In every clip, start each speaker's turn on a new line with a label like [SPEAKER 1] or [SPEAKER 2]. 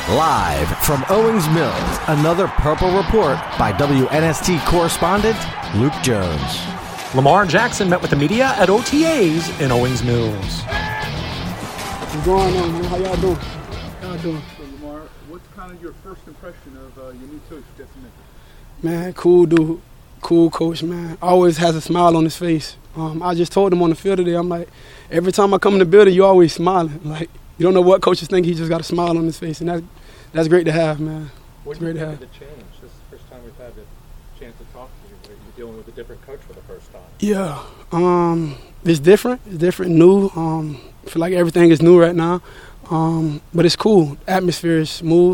[SPEAKER 1] Live from Owings Mills, another Purple Report by WNST correspondent Luke Jones.
[SPEAKER 2] Lamar Jackson met with the media at OTAs in Owings Mills.
[SPEAKER 3] What's going on, man? How y'all doing?
[SPEAKER 4] So, Lamar, what's kind of your first impression of your new coach, Jesse Minter?
[SPEAKER 3] Man, cool dude, cool coach, man. Always has a smile on his face. I just told him on the field today, I'm like, every time I come in the building, you always smiling. Like, you don't know what coaches think, he just got a smile on his face, and that's great to have, man.
[SPEAKER 5] What do you think of the change? This is the first time we've had the chance to talk to you. You're dealing with a different coach for the first time.
[SPEAKER 3] Yeah, it's different. It's different, new. I feel like everything is new right now, but it's cool. Atmosphere is smooth.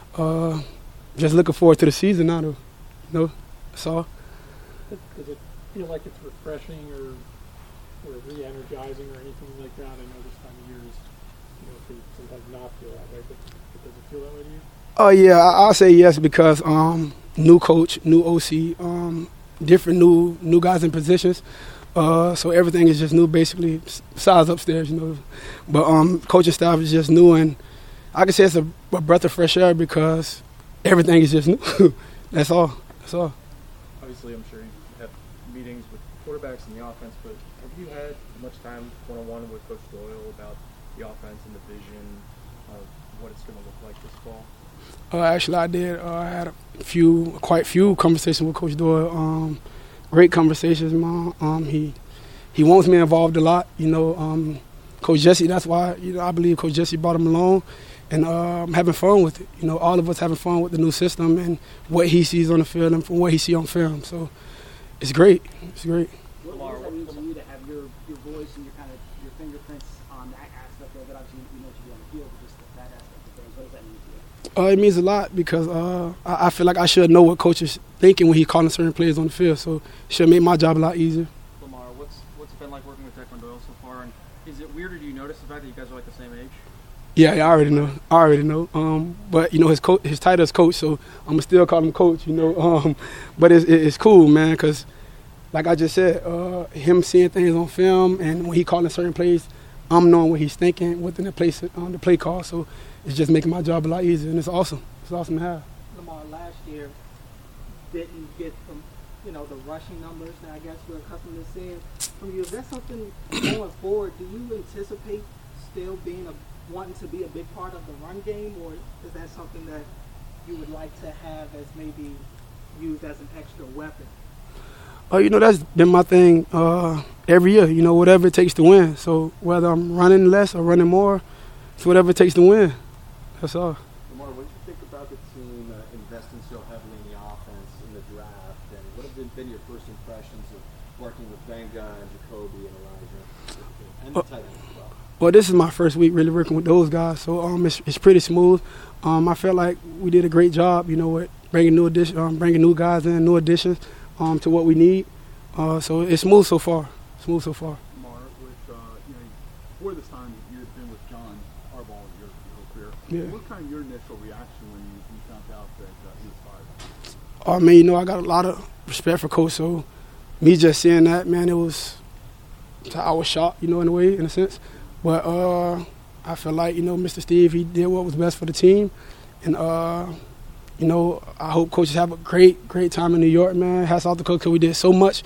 [SPEAKER 3] Just looking forward to the season now, though. You know, that's all.
[SPEAKER 6] Does it feel like it's refreshing or re-energizing or anything like that? I know this time of year is, can sometimes not feel that way, but does it feel that way to you?
[SPEAKER 3] Oh yeah, I'll say yes because new coach, new OC, different new guys in positions. So everything is just new, basically. Besides upstairs, But coaching staff is just new, and I can say it's a breath of fresh air because everything is just new. That's all.
[SPEAKER 5] Obviously, I'm sure you have meetings with quarterbacks in the offense, but have you had much time one-on-one with Coach Doyle about the offense and the vision of what it's going to look like this fall?
[SPEAKER 3] Actually, I did. I had quite few conversations with Coach Doyle. Great conversations, man. He wants me involved a lot. Coach Jesse. That's why I believe Coach Jesse brought him along, and having fun with it. All of us having fun with the new system and what he sees on the field and from what he sees on film. So it's great. It's great.
[SPEAKER 7] What does that mean to you to have your voice and your fingerprints on that aspect of it? Obviously, you know what you do on the field, but just that aspect of things. What does that mean to you?
[SPEAKER 3] It means a lot because I feel like I should know what coach is thinking when he's calling certain players on the field. So it should make my job a lot easier.
[SPEAKER 5] Lamar, what's it been like working with Declan Doyle so far? And is it weird, or do you notice the fact that you guys are like the same age?
[SPEAKER 3] Yeah, I already know. But his title is coach, so I'm gonna still call him coach. But it's cool, man, because like I just said, him seeing things on film and when he calling certain plays, I'm knowing what he's thinking within the play call. So it's just making my job a lot easier, and it's awesome. It's awesome to have.
[SPEAKER 7] Lamar, last year didn't get from the rushing numbers that I guess we're accustomed to seeing from you. Is that something going forward? Do you anticipate still wanting to be a big part of the run game, or is that something that you would like to have as maybe used as an extra weapon?
[SPEAKER 3] That's been my thing every year. Whatever it takes to win. So whether I'm running less or running more, it's whatever it takes to win. That's all.
[SPEAKER 8] Lamar, what do you think about the team investing so heavily in the offense in the draft, and what have been your first impressions of working with Venga and Jacoby and Elijah and the tight end as well?
[SPEAKER 3] Well, this is my first week really working with those guys, so it's pretty smooth. I felt like we did a great job, with bringing new new guys in, new additions to what we need. So it's smooth so far.
[SPEAKER 4] Lamar, with before this time you had been with John Harbaugh your whole career.
[SPEAKER 3] Yeah.
[SPEAKER 4] What kind of your initial reaction when you found out that he was fired?
[SPEAKER 3] I got a lot of respect for Coach. So me just seeing that, man, I was shocked, in a sense. But I feel like, Mr. Steve, he did what was best for the team. And, I hope coaches have a great time in New York, man. Hats off to Coach because we did so much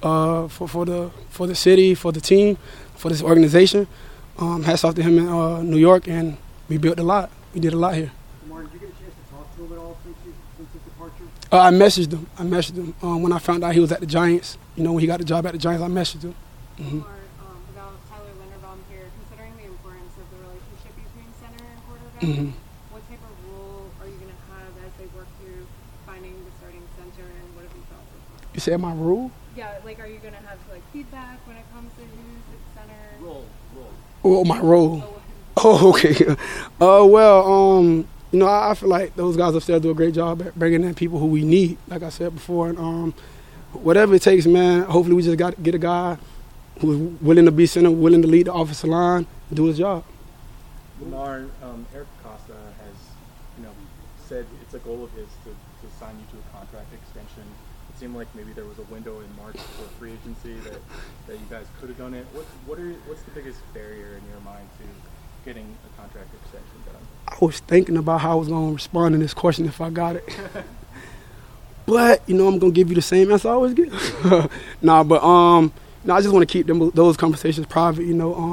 [SPEAKER 3] for the city, for the team, for this organization. Hats off to him in New York, and we built a lot. We did a lot here.
[SPEAKER 7] Lamar, did you get a chance to talk to him at all since his departure?
[SPEAKER 3] I messaged him when I found out he was at the Giants. When he got the job at the Giants, I messaged him. Mm-hmm.
[SPEAKER 9] About Tyler Linderbaum here, considering the importance of the relationship between center and quarterback, what type of role are you going to have as they work through finding the starting center, and what have you felt so far?
[SPEAKER 3] You said my role?
[SPEAKER 9] Yeah, are you going to have feedback when it comes to who's at center?
[SPEAKER 7] Role.
[SPEAKER 3] Oh, my role. Okay. I feel like those guys upstairs do a great job at bringing in people who we need, like I said before. And whatever it takes, man, hopefully we just got to get a guy who's willing to be center, willing to lead the offensive line, and do his job.
[SPEAKER 5] Lamar, Eric Costa has, said it's a goal of his to sign you to a contract extension. It seemed like maybe there was a window in March for free agency that you guys could have done it. What's the biggest barrier in your mind to getting a contract extension done?
[SPEAKER 3] I was thinking about how I was going to respond to this question if I got it. But, I'm going to give you the same answer I always give. I just want to keep those conversations private,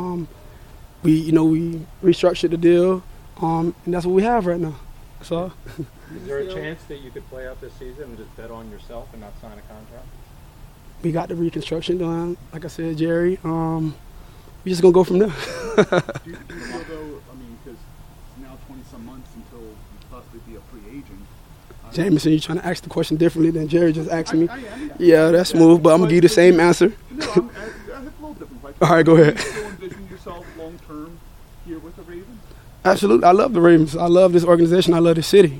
[SPEAKER 3] We restructured the deal, and that's what we have right now. So,
[SPEAKER 2] is there a chance that you could play out this season and just bet on yourself and not sign a contract?
[SPEAKER 3] We got the reconstruction done, like I said, Jerry. We just going to go from there.
[SPEAKER 4] do you feel though, because now 20-some months until you possibly be a free agent.
[SPEAKER 3] Jameson, you trying to ask the question differently than Jerry just asked me?
[SPEAKER 4] I am.
[SPEAKER 3] Yeah, that's smooth, but I'm going to give you the same answer.
[SPEAKER 4] No, I have a little different question.
[SPEAKER 3] All right, go ahead.
[SPEAKER 4] Do you still envision yourself long-term here with the Ravens?
[SPEAKER 3] Absolutely. I love the Ravens. I love this organization. I love this city.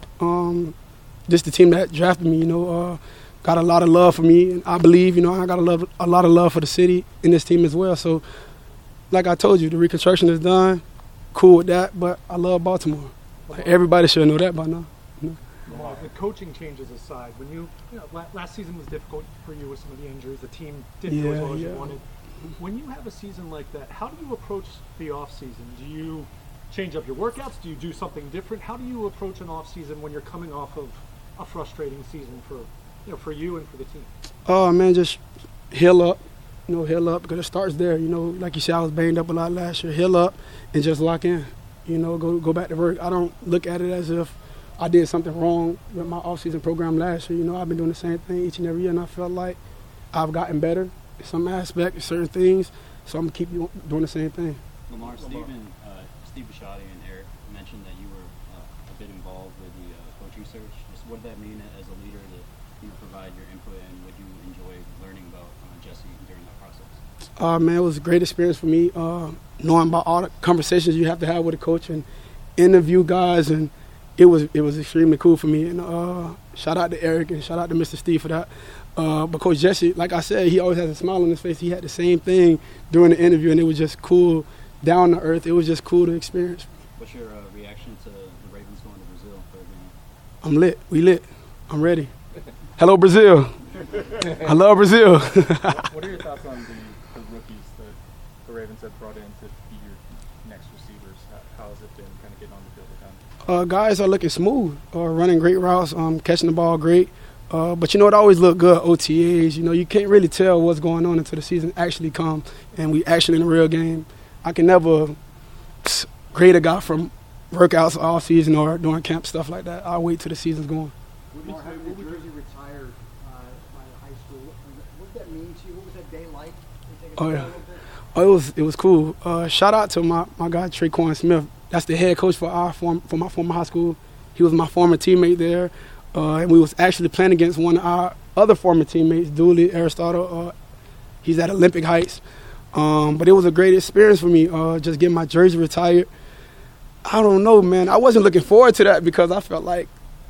[SPEAKER 3] Just the team that drafted me, got a lot of love for me. And I believe, I got a lot of love for the city and this team as well. So, like I told you, the reconstruction is done. Cool with that, but I love Baltimore. Like, everybody should know that by now.
[SPEAKER 6] Well, the coaching changes aside, when you last season was difficult for you with some of the injuries. The team didn't go as well as you wanted. When you have a season like that, how do you approach the off season? Do you change up your workouts? Do you do something different? How do you approach an off season when you're coming off of a frustrating season for you and for the team?
[SPEAKER 3] Oh man, just heal up. Heal up because it starts there. Like you said, I was banged up a lot last year. Heal up and just lock in. Go back to work. I don't look at it as if I did something wrong with my off-season program last year. I've been doing the same thing each and every year, and I felt like I've gotten better in some aspect, in certain things. So I'm gonna keep doing the same thing.
[SPEAKER 10] Lamar, Steve Bisciotti and Eric mentioned that you were a bit involved with the coaching search. Just what did that mean as a leader to provide your input, and what you enjoy learning about Jesse during that process?
[SPEAKER 3] Man, it was a great experience for me, knowing about all the conversations you have to have with a coach and interview guys, and it was extremely cool for me. And shout out to Eric and shout out to Mr. Steve for that. But Coach Jesse, like I said, he always has a smile on his face. He had the same thing during the interview, and it was just cool, down to earth. It was just cool to experience.
[SPEAKER 10] What's your reaction to the Ravens going to Brazil for a game?
[SPEAKER 3] I'm lit. We lit. I'm ready. Hello, Brazil. I love Brazil.
[SPEAKER 5] What are your thoughts on the rookies that the Ravens have brought in to be your next receivers? How has it been kind of getting on the field with them?
[SPEAKER 3] Guys are looking smooth, running great routes, catching the ball great. But it always look good, OTAs. You can't really tell what's going on until the season actually comes and we actually in the real game. I can never grade a guy from workouts all season or during camp, stuff like that. I'll wait till the season's going.
[SPEAKER 8] Lamar, having your jersey retired by high school, what did that mean to you? What was that day like?
[SPEAKER 3] It was cool. Shout out to my guy Traquan Smith. That's the head coach for my former high school. He was my former teammate there, and we was actually playing against one of our other former teammates, Dooley Aristotle. He's at Olympic Heights. But it was a great experience for me, just getting my jersey retired. I don't know, man. I wasn't looking forward to that because I felt like,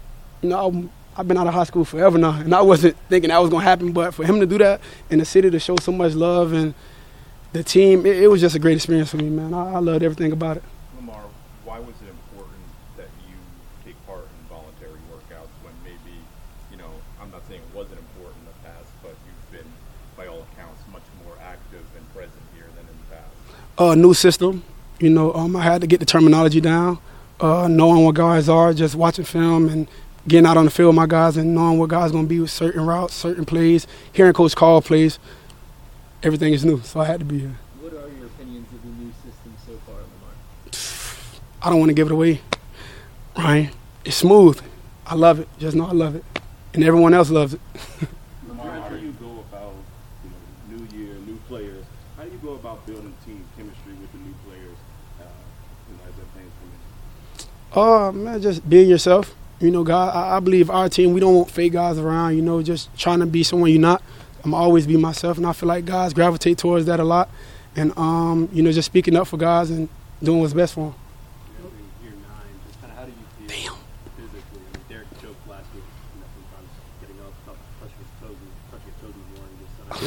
[SPEAKER 3] I've been out of high school forever now, and I wasn't thinking that was going to happen. But for him to do that in the city, to show so much love and the team, it was just a great experience for me, man. I loved everything about it.
[SPEAKER 11] Lamar, why was it important that you take part in voluntary workouts when maybe, I'm not saying it wasn't important in the past, but you've been, by all accounts, much more active and present here than in the past?
[SPEAKER 3] New system. I had to get the terminology down, knowing what guys are, just watching film and getting out on the field with my guys and knowing what guys going to be with certain routes, certain plays, hearing Coach call plays. Everything is new, so I had to be here.
[SPEAKER 8] What are your opinions of the new system so far, Lamar?
[SPEAKER 3] I don't want to give it away, Ryan. It's smooth. I love it. Just know I love it. And everyone else loves it.
[SPEAKER 11] Lamar, how do you go about, new year, new players? How do you go about building team chemistry with the new players as they're playing for me?
[SPEAKER 3] Man, just being yourself. God, I believe our team, we don't want fake guys around, just trying to be someone you're not. I'm always be myself, and I feel like guys gravitate towards that a lot. And, just speaking up for guys and doing what's best for them.
[SPEAKER 10] Year 9, just kind of how do you feel physically? Derek choked last week, sometimes getting up, touch your toes more, and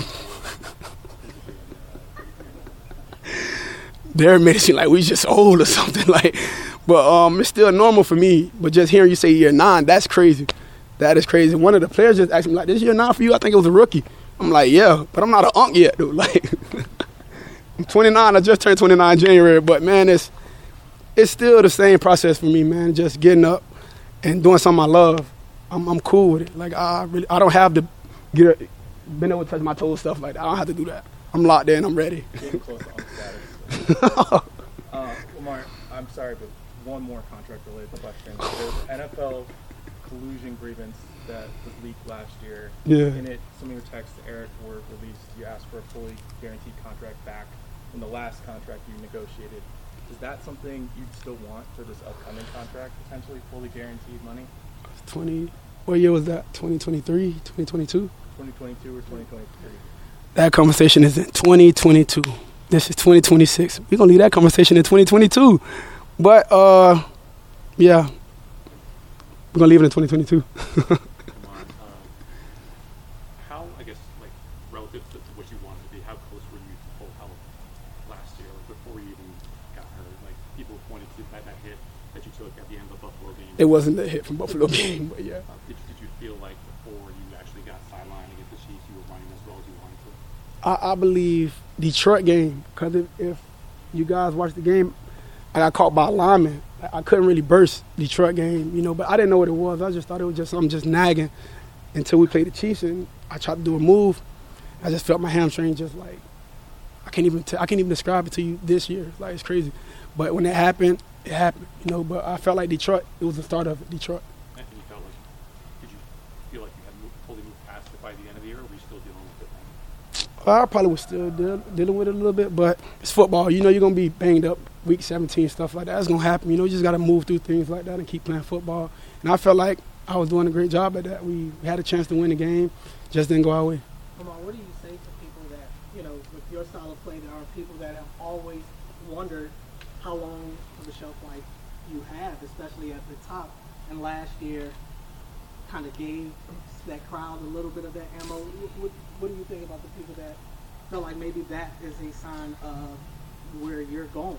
[SPEAKER 10] just
[SPEAKER 3] Derek made it seem like we just old or something, but it's still normal for me. But just hearing you say year 9, that's crazy. That is crazy. One of the players just asked me, this year 9 for you? I think it was a rookie. I'm like, yeah, but I'm not an yet, dude. I'm 29. I just turned 29 in January. But, man, it's still the same process for me, man. Just getting up and doing something I love. I'm cool with it. Like I don't have to been able to touch my toes, stuff like that. I don't have to do that. I'm locked in. I'm ready.
[SPEAKER 5] Getting close on status. Lamar, I'm sorry, but one more contract-related question. There's NFL collusion grievance that was leaked last year.
[SPEAKER 3] Yeah.
[SPEAKER 5] In it, some of your texts to Eric were released. You asked for a fully guaranteed contract back from the last contract you negotiated. Is that something you'd still want for this upcoming contract, potentially fully guaranteed money?
[SPEAKER 3] 20. What year was that? 2023, 2022?
[SPEAKER 5] 2022 or 2023?
[SPEAKER 3] That conversation is in 2022. This is 2026. We're going to leave that conversation in 2022. But, yeah, we're going to leave it in 2022.
[SPEAKER 12] How, I guess, like, relative to what you wanted to be, how close were you to full health last year, like, before you even got hurt? Like, people pointed to that hit that you took at the end of the Buffalo game.
[SPEAKER 3] It wasn't the hit from Buffalo game, but yeah.
[SPEAKER 12] Did you feel like before you actually got sidelined against the Chiefs, you were running as well as you wanted to?
[SPEAKER 3] I believe Detroit game, because if you guys watched the game, I got caught by a lineman. I couldn't really burst Detroit game, but I didn't know what it was. I just thought it was just something just nagging until we played the Chiefs, and I tried to do a move. I just felt my hamstring just like, I can't even describe it to you this year. Like, it's crazy. But when it happened, but I felt like Detroit, it was the start of it, Detroit.
[SPEAKER 12] And you felt like, did you feel like you had fully moved past it by the end of the year, or were you still dealing with it then?
[SPEAKER 3] I probably was still dealing with it a little bit, but it's football. You're going to be banged up week 17, stuff like that. It's going to happen. You just got to move through things like that and keep playing football. And I felt like I was doing a great job at that. We had a chance to win the game, just didn't go our way.
[SPEAKER 7] What do you say to people that, with your style of play, there are people that have always wondered how long of a shelf life you have, especially at the top. And last year kind of gave that crowd a little bit of that ammo. What do you think about the people that feel like maybe that is a sign of where you're going?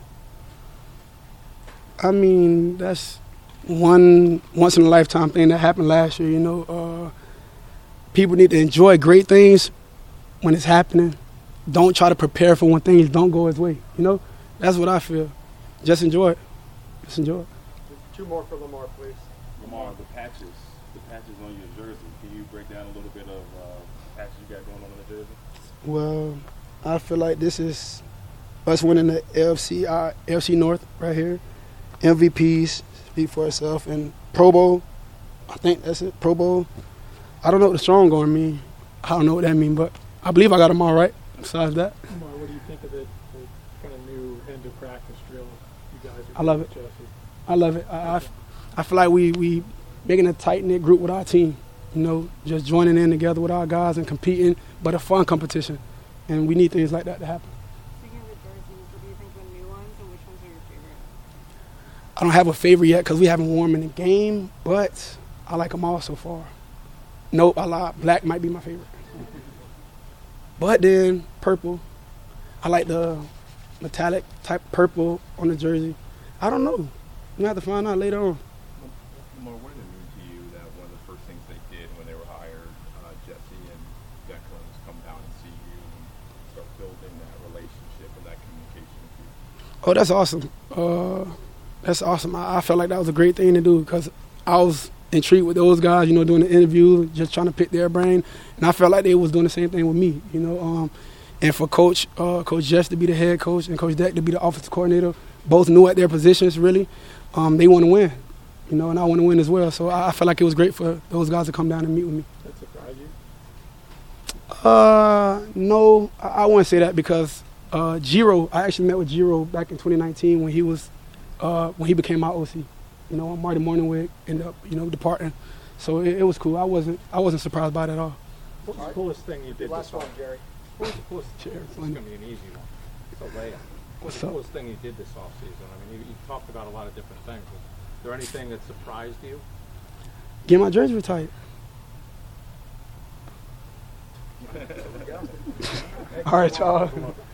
[SPEAKER 3] I mean, that's one once in a lifetime thing that happened last year. People need to enjoy great things when it's happening. Don't try to prepare for when things don't go his way. That's what I feel. Just enjoy it. Just enjoy it.
[SPEAKER 6] Two more for Lamar, please.
[SPEAKER 11] Lamar, the patches on your jersey. Can you break down a little bit of patches you got going on in the jersey?
[SPEAKER 3] Well, I feel like this is us winning the AFC North right here. MVPs speak for itself, and Pro Bowl. I think that's it. Pro Bowl. I don't know what the strong going mean. I don't know what that mean, but I believe I got them all right. Besides that,
[SPEAKER 6] Lamar, what do you think of the kind of new end of practice drill you guys are
[SPEAKER 3] I love it.
[SPEAKER 6] Jesse?
[SPEAKER 3] I love it. I feel like we making a tight-knit group with our team, just joining in together with our guys and competing, but a fun competition. And we need things like that to happen.
[SPEAKER 9] Speaking of the jerseys, what do you think of the new ones, and which ones are your favorite?
[SPEAKER 3] I don't have a favorite yet because we haven't worn them in the game, but I like them all so far. Nope, I lied. Black might be my favorite. But then purple. I like the metallic type purple on the jersey. I don't know. We'll have to find out later on.
[SPEAKER 11] Lamar, what did it mean to you that one of the first things they did when they were hired, Jesse and Declan, was come down and see you and start building that relationship and that communication with you?
[SPEAKER 3] Oh, that's awesome. That's awesome. I felt like that was a great thing to do because I was intrigued with those guys, doing the interview, just trying to pick their brain. And I felt like they was doing the same thing with me, And for Coach Jess to be the head coach and Coach Deck to be the offensive coordinator, both knew at their positions, really. They want to win, and I want to win as well. So I felt like it was great for those guys to come down and meet with me.
[SPEAKER 6] That surprised you?
[SPEAKER 3] No, I wouldn't say that because Giro, I actually met with Giro back in 2019 when he became my OC. Marty Morningwig ended up, departing. So it was cool. I wasn't surprised by it at all.
[SPEAKER 6] What was the coolest thing you did
[SPEAKER 5] Last one, Jerry.
[SPEAKER 6] What was the coolest
[SPEAKER 3] Cheers.
[SPEAKER 6] This is going to be an easy one. It's a layup. What's the coolest thing you did this offseason? I mean, you talked about a lot of different things. Is there anything that surprised you?
[SPEAKER 3] Get my jersey retired. All right, y'all.